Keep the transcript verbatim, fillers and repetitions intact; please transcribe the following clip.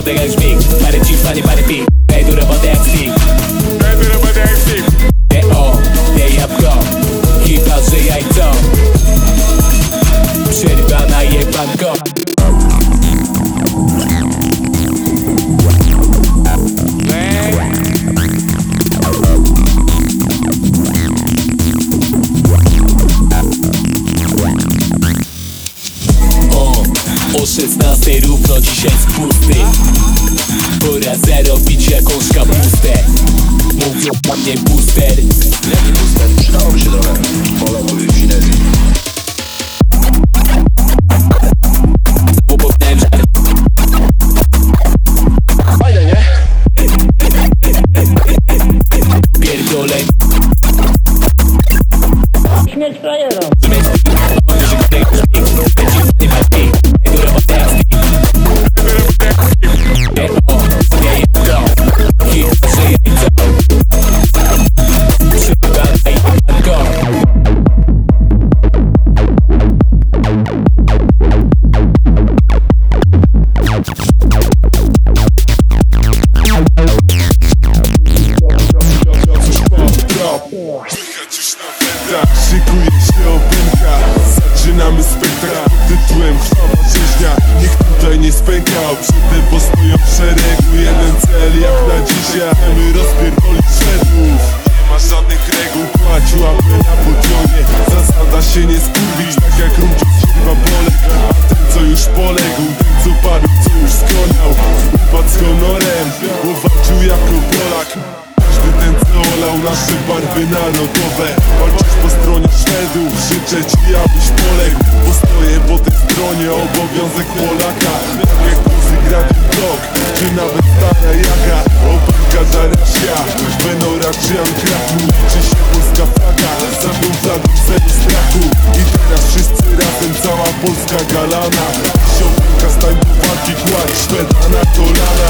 robotę jak żmik. Parę ci wstanie, parę pik. Ej, tu robotę jak stik. Ej, tu robotę jak stik. Nie o, nie jabłko. Chyba, że jajco. Przerwa na jebanko. O szesnastej równo dzisiaj spusty. Pora zarobić jakąś kapustę. Mówią na mnie booster. Jaki booster? Przydałoby się trochę polowy finezji. Popowiem żart. Fajne, nie? Pierdolę. Śmierć frajerom. Szykuje się opinka, zaczynamy spektakl pod tytułem Krwawa rzeźnia. Nikt tutaj nie spęka, obrzydne postoją w szeregu. Jeden cel jak na dzisiaj, chcemy rozpierdolić Szwedów. Nie ma żadnych reguł, kładź łapę na podionie. Zasada się nie skurwić, tak jak rumczuk kurwa bolek. A ten co już poległ, ten co padł, co już skonał, upadł z honorem, bo walczył jako Polak. Każdy ten co olał nasze barwy narodowe. Walczysz po stronie Szwedów, życzę ci abyś poległ. Bo stoję po tej stronie, obowiązek Polaka. Tak jak muzyk Radio Blok, czy nawet stara jaka. Opanka Darasia, Benora czy Ankraku. Liczy się polska flaga, za tą flagą zero strachu. I teraz wszyscy razem, cała Polska galana. Siołka stań do walki, kładź Szweda na kolana.